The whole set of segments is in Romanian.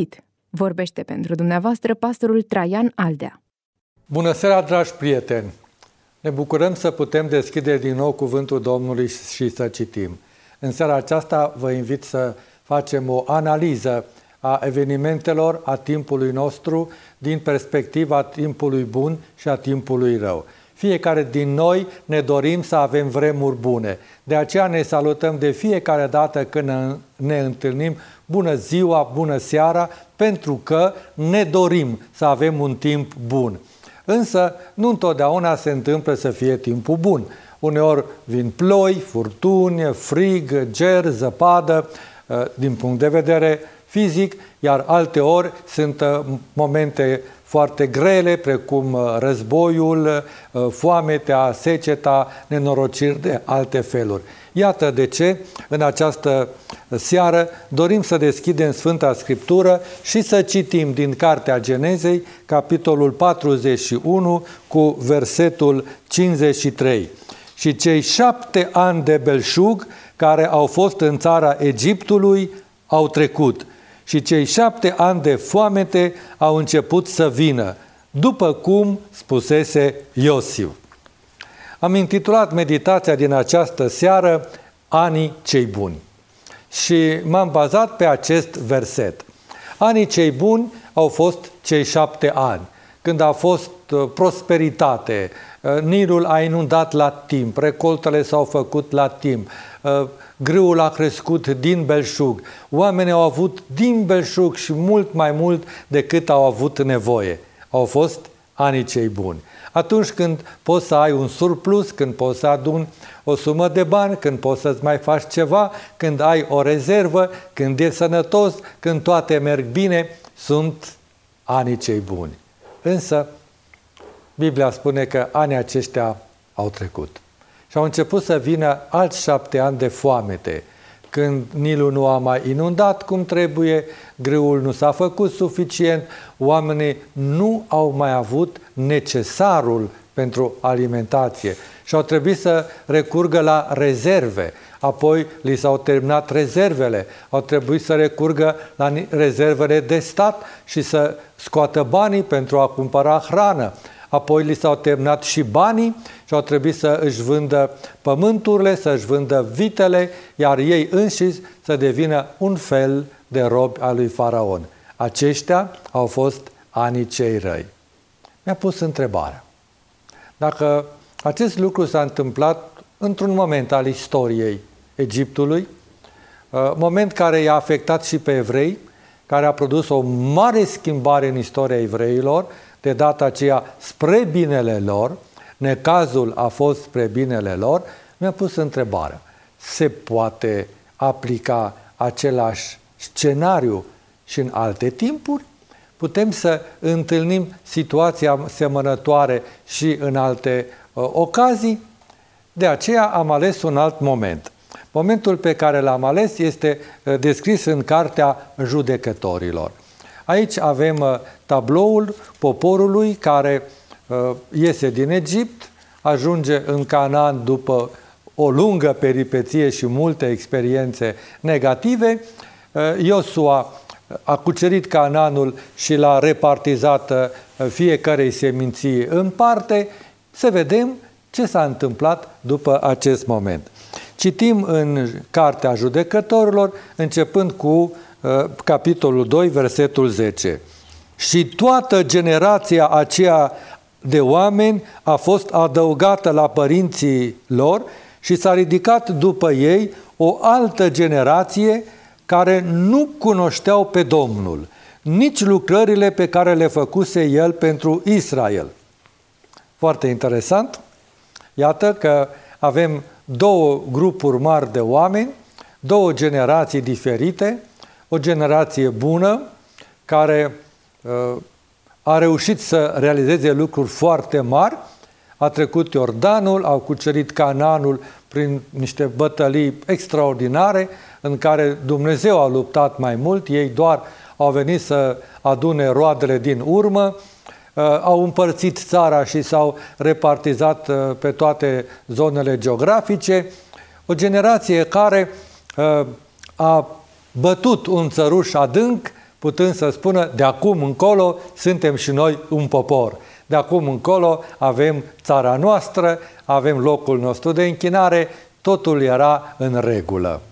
găsit! Vorbește pentru dumneavoastră pastorul Traian Aldea. Bună seara, dragi prieteni! Ne bucurăm să putem deschide din nou cuvântul Domnului și să citim. În seara aceasta vă invit să facem o analiză a evenimentelor, a timpului nostru, din perspectiva timpului bun și a timpului rău. Fiecare din noi ne dorim să avem vremuri bune. De aceea ne salutăm de fiecare dată când ne întâlnim. Bună ziua, bună seara, pentru că ne dorim să avem un timp bun. Însă nu întotdeauna se întâmplă să fie timpul bun. Uneori vin ploi, furtuni, frig, ger, zăpadă, din punct de vedere fizic, iar alteori sunt momente foarte grele, precum războiul, foametea, seceta, nenorociri de alte feluri. Iată de ce, în această seară, dorim să deschidem Sfânta Scriptură și să citim din Cartea Genezei, capitolul 41, cu versetul 53. Și cei 7 ani de belșug care au fost în țara Egiptului au trecut. Și cei 7 ani de foamete au început să vină, după cum spusese Iosif. Am intitulat meditația din această seară Anii cei buni și m-am bazat pe acest verset. Anii cei buni au fost cei 7 ani, când a fost prosperitate, Nilul a inundat la timp, recoltele s-au făcut la timp, grâul a crescut din belșug, oamenii au avut din belșug și mult mai mult decât au avut nevoie. Au fost anii cei buni. Atunci când poți să ai un surplus, când poți să aduni o sumă de bani, când poți să-ți mai faci ceva, când ai o rezervă, când ești sănătos, când toate merg bine, sunt anii cei buni. Însă, Biblia spune că anii aceștia au trecut. Și au început să vină alți 7 ani de foamete, când Nilul nu a mai inundat cum trebuie, grâul nu s-a făcut suficient, oamenii nu au mai avut necesarul pentru alimentație și au trebuit să recurgă la rezerve. Apoi li s-au terminat rezervele, au trebuit să recurgă la rezervele de stat și să scoată banii pentru a cumpăra hrană. Apoi li s-au terminat și banii și au trebuit să își vândă pământurile, să își vândă vitele, iar ei înșiși să devină un fel de robi al lui Faraon. Aceștia au fost anii cei răi. Mi-a pus întrebarea. Dacă acest lucru s-a întâmplat într-un moment al istoriei Egiptului, moment care i-a afectat și pe evrei, care a produs o mare schimbare în istoria evreilor, de data aceea spre binele lor, necazul a fost spre binele lor, mi-a pus întrebarea. Se poate aplica același scenariu și în alte timpuri? Putem să întâlnim situația asemănătoare și în alte ocazii? De aceea am ales un alt moment. Momentul pe care l-am ales este descris în Cartea Judecătorilor. Aici avem tabloul poporului care iese din Egipt, ajunge în Canaan după o lungă peripeție și multe experiențe negative. Iosua a cucerit Canaanul și l-a repartizat fiecarei seminții în parte. Să vedem ce s-a întâmplat după acest moment. Citim în Cartea Judecătorilor, începând cu capitolul 2, versetul 10. Și toată generația aceea de oameni a fost adăugată la părinții lor și s-a ridicat după ei o altă generație care nu cunoșteau pe Domnul, nici lucrările pe care le făcuse El pentru Israel. Foarte interesant. Iată că avem două grupuri mari de oameni, două generații diferite, o generație bună care a reușit să realizeze lucruri foarte mari, a trecut Iordanul, au cucerit Canaanul prin niște bătălii extraordinare în care Dumnezeu a luptat mai mult, ei doar au venit să adune roadele din urmă, au împărțit țara și s-au repartizat pe toate zonele geografice, o generație care a bătut un țăruș adânc putând să spună, de acum încolo suntem și noi un popor. De acum încolo avem țara noastră, avem locul nostru de închinare, totul era în regulă.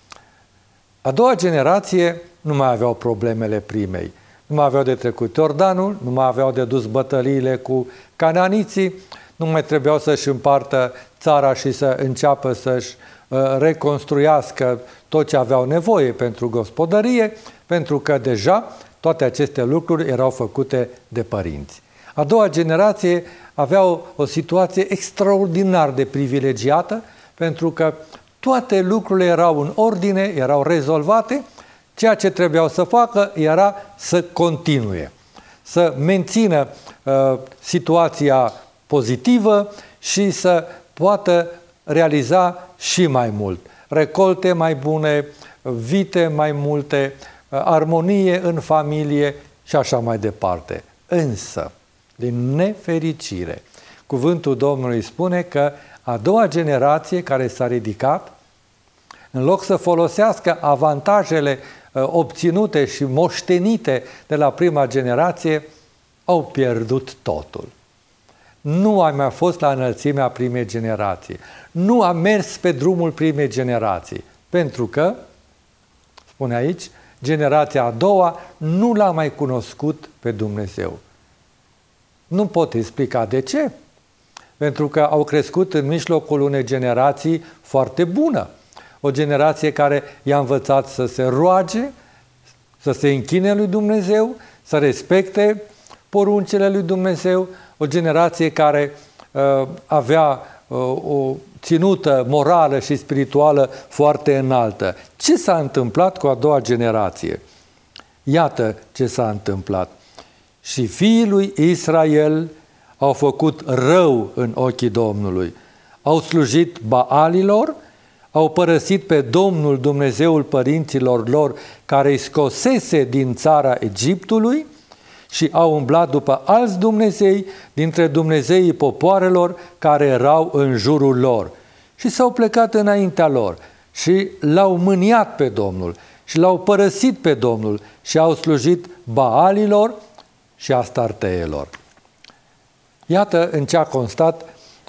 A doua generație nu mai aveau problemele primei. Nu mai aveau de trecut Iordanul, nu mai aveau de dus bătăliile cu cananiții, nu mai trebuiau să-și împartă țara și să înceapă să-și reconstruiască tot ce aveau nevoie pentru gospodărie, pentru că deja toate aceste lucruri erau făcute de părinți. A doua generație avea o situație extraordinar de privilegiată, pentru că toate lucrurile erau în ordine, erau rezolvate, ceea ce trebuiau să facă era să continue, să mențină situația pozitivă și să poată realiza și mai mult. Recolte mai bune, vite mai multe, armonie în familie și așa mai departe. Însă, din nefericire, cuvântul Domnului spune că a doua generație care s-a ridicat, în loc să folosească avantajele obținute și moștenite de la prima generație, au pierdut totul. Nu a mai fost la înălțimea primei generații. Nu a mers pe drumul primei generații. Pentru că, spune aici, generația a doua nu l-a mai cunoscut pe Dumnezeu. Nu pot explica de ce. Pentru că au crescut în mijlocul unei generații foarte bună. O generație care i-a învățat să se roage, să se închine lui Dumnezeu, să respecte poruncile lui Dumnezeu, o generație care avea o ținută morală și spirituală foarte înaltă. Ce s-a întâmplat cu a doua generație? Iată ce s-a întâmplat. Și fiii lui Israel au făcut rău în ochii Domnului. Au slujit Baalilor, au părăsit pe Domnul Dumnezeul părinților lor, care îi scosese din țara Egiptului, și au umblat după alți dumnezei dintre dumnezeii popoarelor care erau în jurul lor. Și s-au plecat înaintea lor și l-au mâniat pe Domnul și l-au părăsit pe Domnul și au slujit Baalilor și Astarteelor. Iată în ce a constat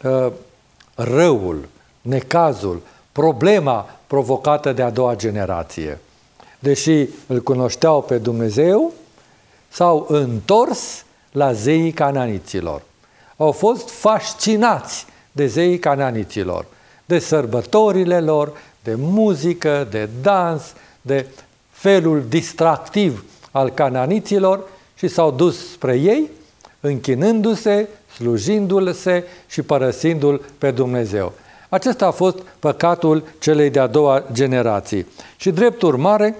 răul, necazul, problema provocată de a doua generație. Deși îl cunoșteau pe Dumnezeu, s-au întors la zeii cananiților. Au fost fascinați de zeii cananiților, de sărbătorile lor, de muzică, de dans, de felul distractiv al cananiților și s-au dus spre ei, închinându-se, slujindu-se și părăsindu-l pe Dumnezeu. Acesta a fost păcatul celei de-a doua generații. Și drept urmare,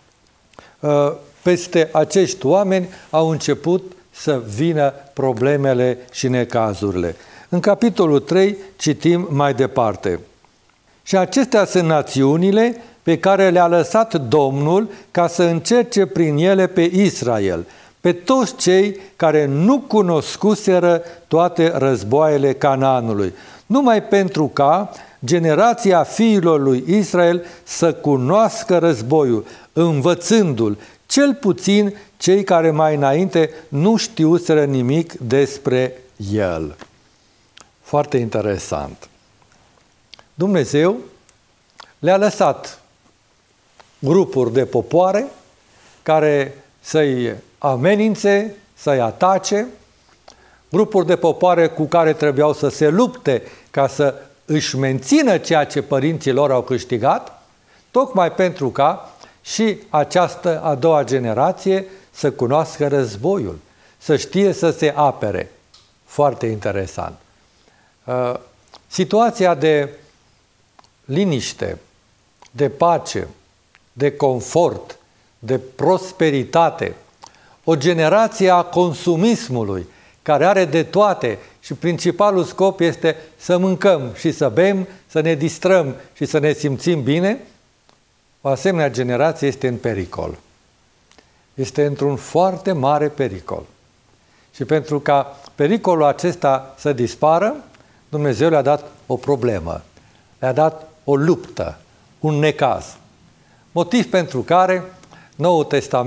peste acești oameni au început să vină problemele și necazurile. În capitolul 3 citim mai departe. Și acestea sunt națiunile pe care le-a lăsat Domnul ca să încerce prin ele pe Israel, pe toți cei care nu cunoscuseră toate războaiele Canaanului, numai pentru ca generația fiilor lui Israel să cunoască războiul, învățându-l, cel puțin cei care mai înainte nu știuseră nimic despre el. Foarte interesant. Dumnezeu le-a lăsat grupuri de popoare care să-i amenințe, să-i atace, grupuri de popoare cu care trebuiau să se lupte ca să își mențină ceea ce părinții lor au câștigat, tocmai pentru ca și această a doua generație să cunoască războiul, să știe să se apere. Foarte interesant. Situația de liniște, de pace, de confort, de prosperitate, o generație a consumismului, care are de toate și principalul scop este să mâncăm și să bem, să ne distrăm și să ne simțim bine, o asemenea generație este în pericol. Este într-un foarte mare pericol. Și pentru ca pericolul acesta să dispară, Dumnezeu le-a dat o problemă, le-a dat o luptă, un necaz. Motiv pentru care Noul Testament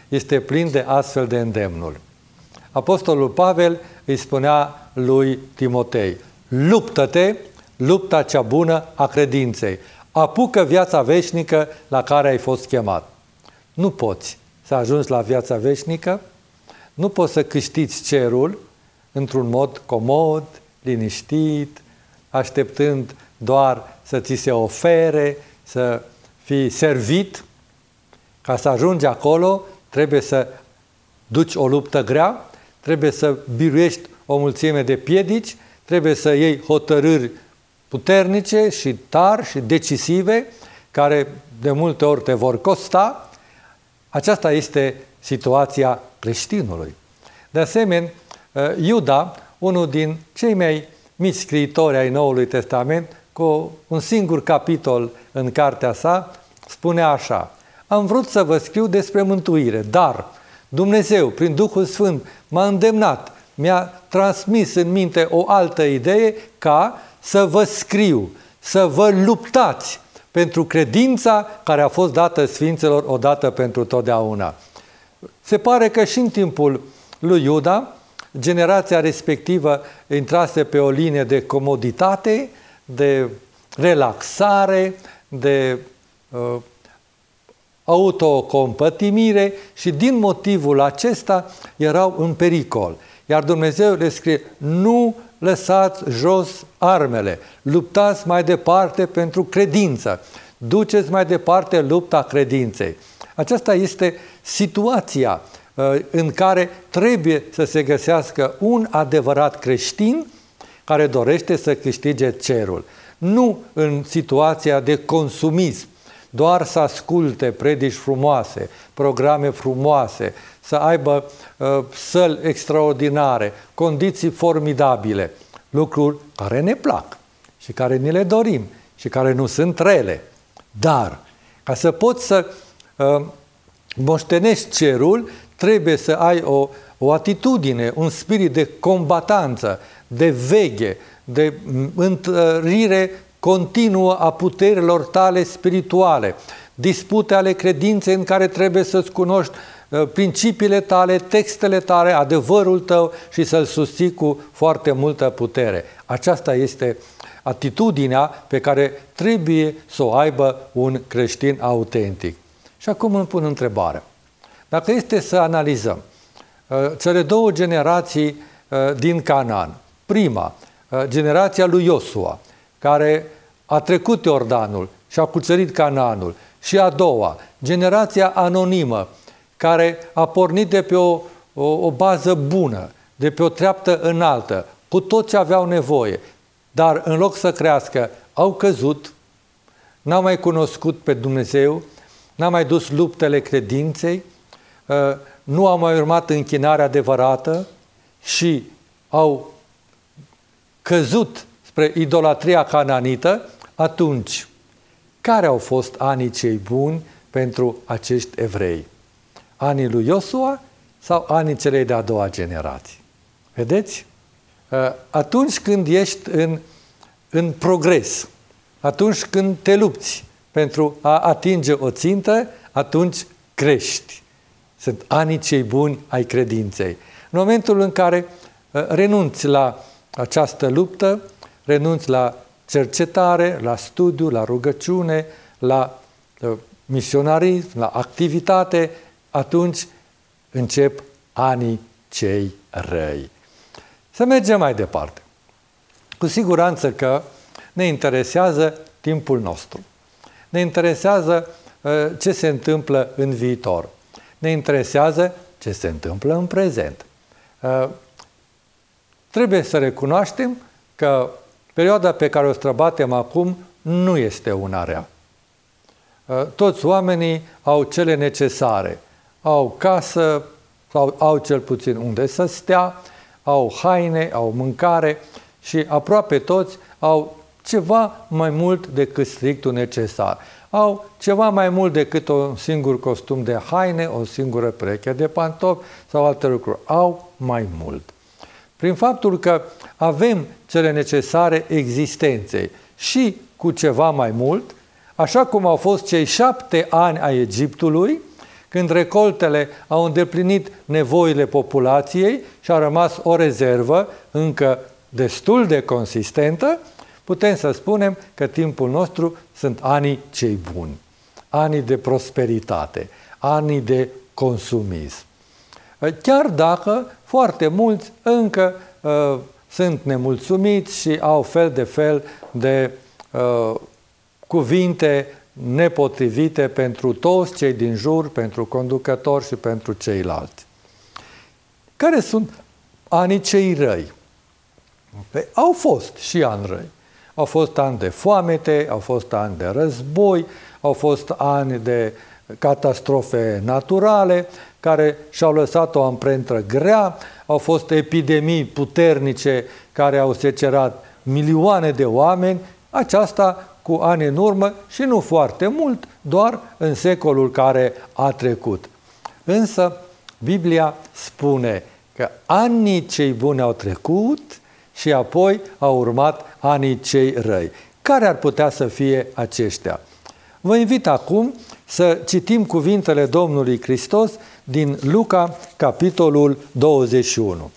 este plin de astfel de îndemnuri. Apostolul Pavel îi spunea lui Timotei: luptă-te, lupta cea bună a credinței, apucă viața veșnică la care ai fost chemat. Nu poți să ajungi la viața veșnică, nu poți să câștigi cerul într-un mod comod, liniștit, așteptând doar să ți se ofere, să fii servit. Ca să ajungi acolo, trebuie să duci o luptă grea, trebuie să biruiești o mulțime de piedici, trebuie să iei hotărâri puternice și tari și decisive, care de multe ori te vor costa. Aceasta este situația creștinului. De asemenea, Iuda, unul din cei mai mici scriitori ai Noului Testament, cu un singur capitol în cartea sa, spune așa: am vrut să vă scriu despre mântuire, dar Dumnezeu, prin Duhul Sfânt, m-a îndemnat, mi-a transmis în minte o altă idee, ca să vă scriu, să vă luptați pentru credința care a fost dată Sfinților odată pentru totdeauna. Se pare că și în timpul lui Iuda, generația respectivă intrase pe o linie de comoditate, de relaxare, de autocompătimire și din motivul acesta erau în pericol. Iar Dumnezeu le scrie: nu lăsați jos armele, luptați mai departe pentru credință, duceți mai departe lupta credinței. Aceasta este situația în care trebuie să se găsească un adevărat creștin care dorește să câștige cerul. Nu în situația de consumism, doar să asculte predici frumoase, programe frumoase, să aibă săli extraordinare, condiții formidabile, lucruri care ne plac și care ni le dorim și care nu sunt rele. Dar, ca să poți să moștenești cerul, trebuie să ai o atitudine, un spirit de combatanță, de veghe, de întărire continuă a puterilor tale spirituale, dispute ale credinței în care trebuie să-ți cunoști principiile tale, textele tale, adevărul tău și să-l susții cu foarte multă putere. Aceasta este atitudinea pe care trebuie să o aibă un creștin autentic. Și acum îmi pun întrebarea. Dacă este să analizăm cele două generații din Canaan, prima, generația lui Iosua, care a trecut Iordanul și a cucerit Canaanul, și a doua, generația anonimă, care a pornit de pe o bază bună, de pe o treaptă înaltă, cu tot ce aveau nevoie, dar în loc să crească, au căzut, n-au mai cunoscut pe Dumnezeu, n-au mai dus luptele credinței, nu au mai urmat închinarea adevărată și au căzut spre idolatria cananită. Atunci, care au fost anii cei buni pentru acești evrei? Anii lui Iosua sau anii celei de-a doua generație? Vedeți? Atunci când ești în progres, atunci când te lupți pentru a atinge o țintă, atunci crești. Sunt anii cei buni ai credinței. În momentul în care renunți la această luptă, renunți la cercetare, la studiu, la rugăciune, la misionarism, la activitate, atunci încep anii cei răi. Să mergem mai departe. Cu siguranță că ne interesează timpul nostru. Ne interesează ce se întâmplă în viitor. Ne interesează ce se întâmplă în prezent. Trebuie să recunoaștem că perioada pe care o străbatem acum nu este una rea. Toți oamenii au cele necesare. Au casă, sau au cel puțin unde să stea, au haine, au mâncare și aproape toți au ceva mai mult decât strictul necesar. Au ceva mai mult decât un singur costum de haine, o singură pereche de pantofi sau alte lucruri. Au mai mult. Prin faptul că avem cele necesare existenței și cu ceva mai mult, așa cum au fost cei 7 ani ai Egiptului, când recoltele au îndeplinit nevoile populației și a rămas o rezervă încă destul de consistentă, putem să spunem că timpul nostru sunt anii cei buni, anii de prosperitate, anii de consumism. Chiar dacă foarte mulți încă sunt nemulțumiți și au fel de fel de cuvinte nepotrivite pentru toți cei din jur, pentru conducători și pentru ceilalți. Care sunt anii cei răi? Au fost și ani răi. Au fost ani de foamete, au fost ani de război, au fost ani de catastrofe naturale care și-au lăsat o amprentă grea, au fost epidemii puternice care au secerat milioane de oameni, aceasta cu ani în urmă și nu foarte mult, doar în secolul care a trecut. Însă Biblia spune că anii cei buni au trecut și apoi au urmat anii cei răi. Care ar putea să fie aceștia? Vă invit acum să citim cuvintele Domnului Hristos din Luca, capitolul 21.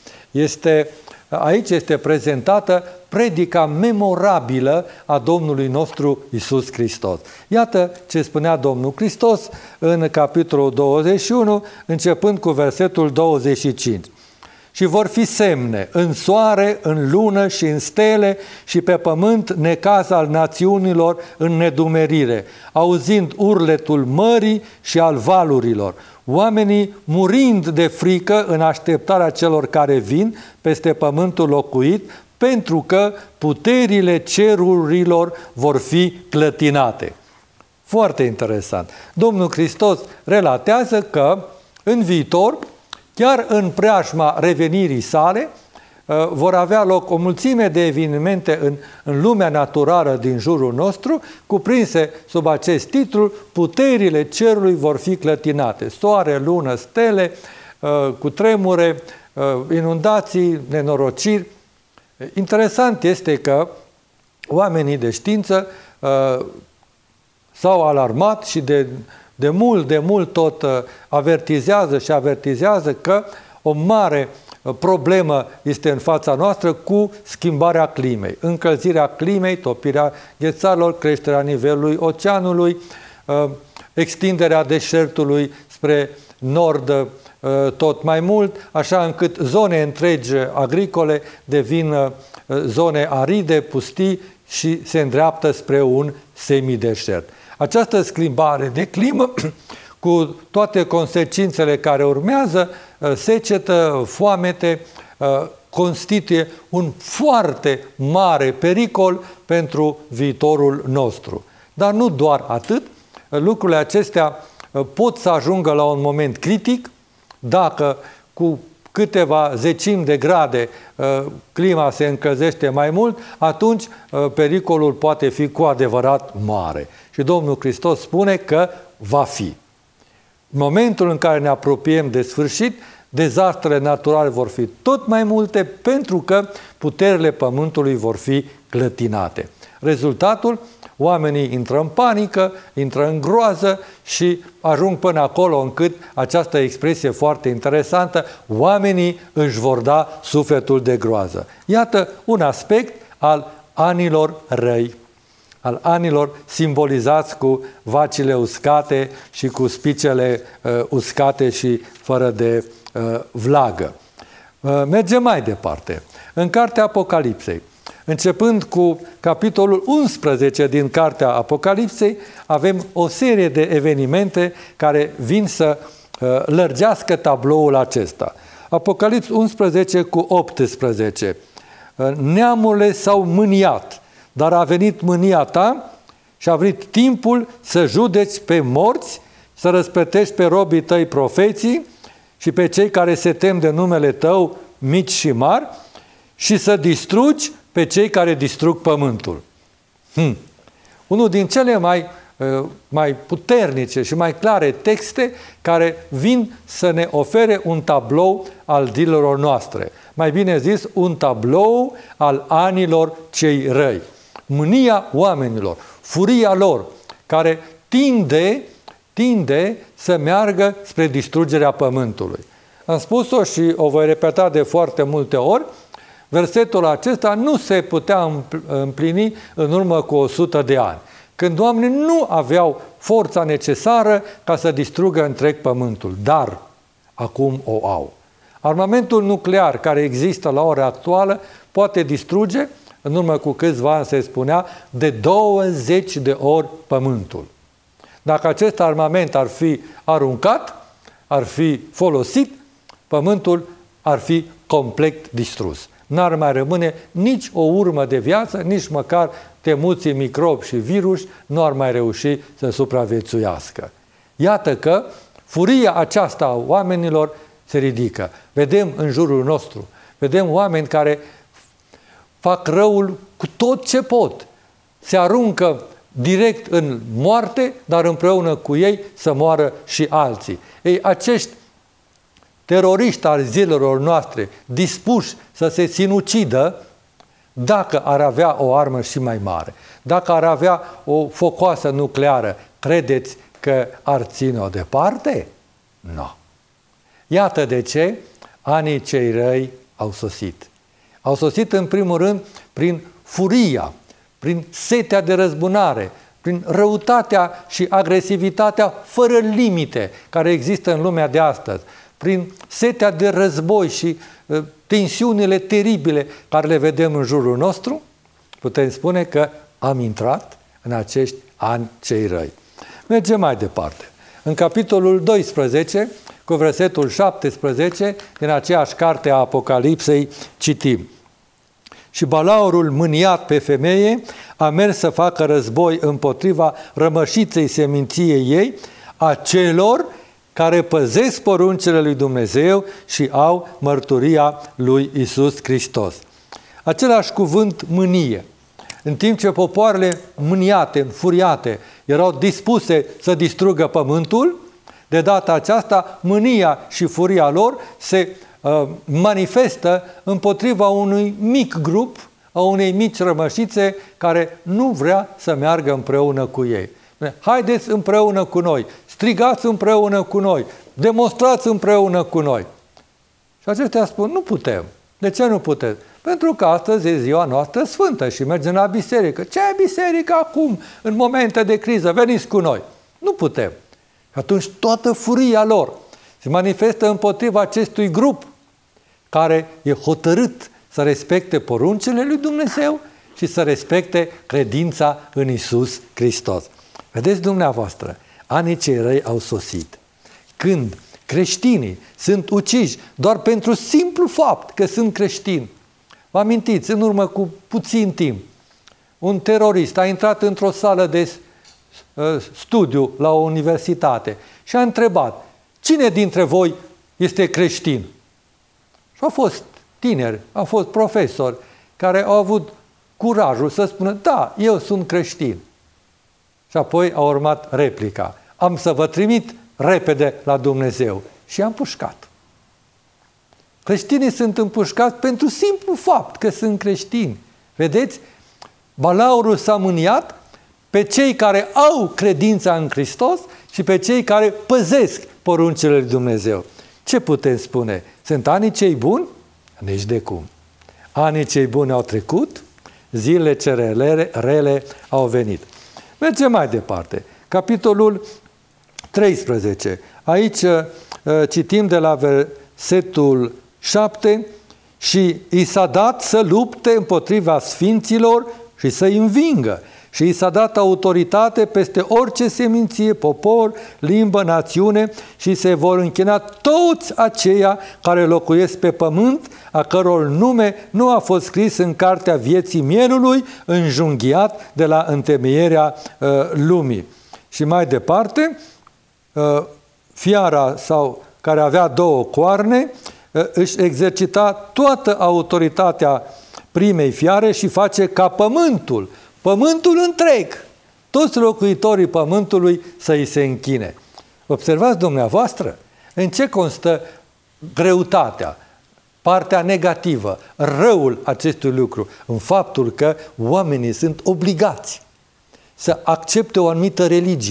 Aici este prezentată predica memorabilă a Domnului nostru Iisus Hristos. Iată ce spunea Domnul Hristos în capitolul 21, începând cu versetul 25. Și vor fi semne în soare, în lună și în stele și pe pământ necaz al națiunilor în nedumerire, auzind urletul mării și al valurilor, oamenii murind de frică în așteptarea celor care vin peste pământul locuit, pentru că puterile cerurilor vor fi clătinate. Foarte interesant. Domnul Hristos relatează că în viitor, chiar în preajma revenirii sale, vor avea loc o mulțime de evenimente în lumea naturală din jurul nostru, cuprinse sub acest titlu, puterile cerului vor fi clătinate. Soare, lună, stele, cutremure, inundații, nenorociri. Interesant este că oamenii de știință s-au alarmat și de mult tot avertizează că o mare problemă este în fața noastră cu schimbarea climei. Încălzirea climei, topirea ghețarilor, creșterea nivelului oceanului, extinderea deșertului spre nord tot mai mult, așa încât zone întregi agricole devin zone aride, pustii și se îndreaptă spre un semideșert. Această schimbare de climă, cu toate consecințele care urmează, secetă, foamete, constituie un foarte mare pericol pentru viitorul nostru. Dar nu doar atât, lucrurile acestea pot să ajungă la un moment critic dacă cu câteva zecimi de grade clima se încălzește mai mult, atunci pericolul poate fi cu adevărat mare. Și Domnul Hristos spune că va fi. În momentul în care ne apropiem de sfârșit, dezastrele naturale vor fi tot mai multe pentru că puterile pământului vor fi clătinate. Rezultatul? Oamenii intră în panică, intră în groază și ajung până acolo încât această expresie foarte interesantă, oamenii își vor da sufletul de groază. Iată un aspect al anilor răi, al anilor simbolizați cu vacile uscate și cu spicele uscate și fără de vlagă. Mergem mai departe. În cartea Apocalipsei, începând cu capitolul 11 din cartea Apocalipsei, avem o serie de evenimente care vin să lărgească tabloul acesta. Apocalips 11 cu 18. Neamurile s-au mâniat, dar a venit mânia ta și a venit timpul să judeci pe morți, să răsplătești pe robii tăi profeții și pe cei care se tem de numele tău, mici și mari, și să distrugi pe cei care distrug pământul. Unul din cele mai puternice și mai clare texte care vin să ne ofere un tablou al zilelor noastre. Mai bine zis, un tablou al anilor cei răi. Mânia oamenilor, furia lor, care tinde să meargă spre distrugerea pământului. Am spus-o și o voi repeta de foarte multe ori, versetul acesta nu se putea împlini în urmă cu 100 de ani, când oamenii nu aveau forța necesară ca să distrugă întreg pământul, dar acum o au. Armamentul nuclear care există la ora actuală poate distruge, în urmă cu câțiva ani se spunea, de 20 de ori pământul. Dacă acest armament ar fi aruncat, ar fi folosit, pământul ar fi complet distrus. N-ar mai rămâne nici o urmă de viață, nici măcar temuții microbi și virus nu ar mai reuși să supraviețuiască. Iată că furia aceasta a oamenilor se ridică. Vedem în jurul nostru, vedem oameni care fac răul cu tot ce pot. Se aruncă direct în moarte, dar împreună cu ei să moară și alții. Ei, acești teroriști al zilelor noastre, dispuși să se sinucidă, dacă ar avea o armă și mai mare, dacă ar avea o focoasă nucleară, credeți că ar ține-o departe? Nu. Iată de ce anii cei răi au sosit. Au sosit în primul rând prin furia, prin setea de răzbunare, prin răutatea și agresivitatea fără limite care există în lumea de astăzi, prin setea de război și tensiunile teribile care le vedem în jurul nostru, putem spune că am intrat în acești ani cei răi. Mergem mai departe. În capitolul 12, cu versetul 17, din aceeași carte a Apocalipsei, citim: Și Balaurul, mâniat pe femeie, a mers să facă război împotriva rămășiței seminției ei, a celor care păzesc poruncile lui Dumnezeu și au mărturia lui Iisus Hristos. Același cuvânt mânie. În timp ce popoarele mâniate, înfuriate, erau dispuse să distrugă pământul, de data aceasta mânia și furia lor se manifestă împotriva unui mic grup, a unei mici rămășițe care nu vrea să meargă împreună cu ei. Haideți împreună cu noi, strigați împreună cu noi, demonstrați împreună cu noi. Și aceștia spun, nu putem. De ce nu putem? Pentru că astăzi e ziua noastră sfântă și mergem la biserică. Ce e biserică acum, în momente de criză? Veniți cu noi. Nu putem. Și atunci toată furia lor se manifestă împotriva acestui grup care e hotărât să respecte poruncile lui Dumnezeu și să respecte credința în Iisus Hristos. Vedeți dumneavoastră, anii cei răi au sosit. Când creștinii sunt uciși doar pentru simplu fapt că sunt creștini. Vă amintiți, în urmă cu puțin timp, un terorist a intrat într-o sală de studiu la o universitate și a întrebat, cine dintre voi este creștin? Și au fost tineri, au fost profesori care au avut curajul să spună, da, eu sunt creștin. Și apoi a urmat replica, am să vă trimit repede la Dumnezeu. Și i-am împușcat. Creștinii sunt împușcați pentru simplu fapt că sunt creștini. Vedeți? Balaurul s-a mâniat pe cei care au credința în Hristos și pe cei care păzesc poruncile lui Dumnezeu. Ce putem spune? Sunt anii cei buni? Nici de cum. Anii cei buni au trecut, zilele cele rele au venit. Mergem mai departe. Capitolul 13. Aici citim de la versetul 7 și i s-a dat să lupte împotriva sfinților și să-i învingă. Și i s-a dat autoritate peste orice seminție, popor, limbă, națiune și se vor închina toți aceia care locuiesc pe pământ, a căror nume nu a fost scris în cartea vieții mielului, înjunghiat de la întemeierea lumii. Și mai departe, fiara sau care avea 2 coarne își exercita toată autoritatea primei fiare și face ca pământul întreg, toți locuitorii pământului să îi se închine. Observați dumneavoastră în ce constă greutatea, partea negativă, răul acestui lucru, în faptul că oamenii sunt obligați să accepte o anumită religie,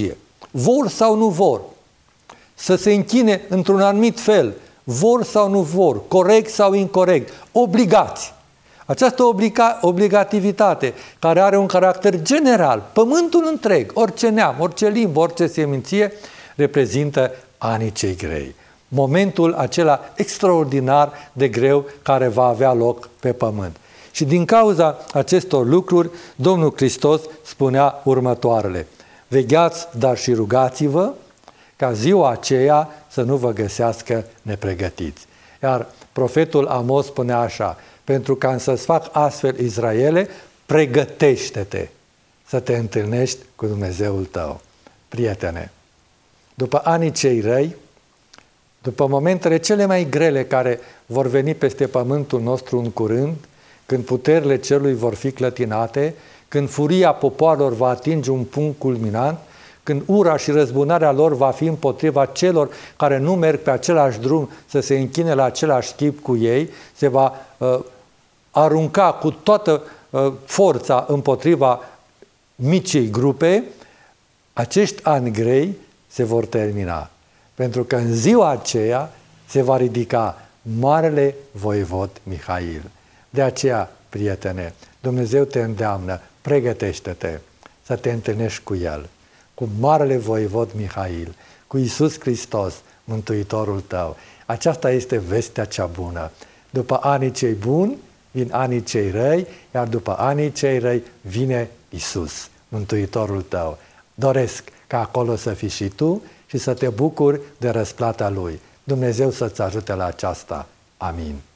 vor sau nu vor, să se închine într-un anumit fel, vor sau nu vor, corect sau incorect, obligați. Această obligativitate, care are un caracter general, pământul întreg, orice neam, orice limbă, orice seminție, reprezintă anii cei grei. Momentul acela extraordinar de greu care va avea loc pe pământ. Și din cauza acestor lucruri, Domnul Hristos spunea următoarele: vegheați, dar și rugați-vă, ca ziua aceea să nu vă găsească nepregătiți. Iar profetul Amos spunea așa: pentru ca să-ți fac astfel, Israele, pregătește-te să te întâlnești cu Dumnezeul tău. Prietene, după anii cei răi, după momentele cele mai grele care vor veni peste pământul nostru în curând, când puterile cerului vor fi clătinate, când furia popoarelor va atinge un punct culminant, când ura și răzbunarea lor va fi împotriva celor care nu merg pe același drum să se închine la același chip cu ei, se va arunca cu toată forța împotriva micii grupe, acești ani grei se vor termina. Pentru că în ziua aceea se va ridica Marele Voivod Mihail. De aceea, prietene, Dumnezeu te îndeamnă, pregătește-te să te întâlnești cu El, cu Marele Voivod Mihail, cu Iisus Hristos, Mântuitorul tău. Aceasta este vestea cea bună. După anii cei buni, vin anii cei răi, iar după anii cei răi vine Iisus, Mântuitorul tău. Doresc ca acolo să fii și tu și să te bucuri de răsplata Lui. Dumnezeu să-ți ajute la aceasta. Amin.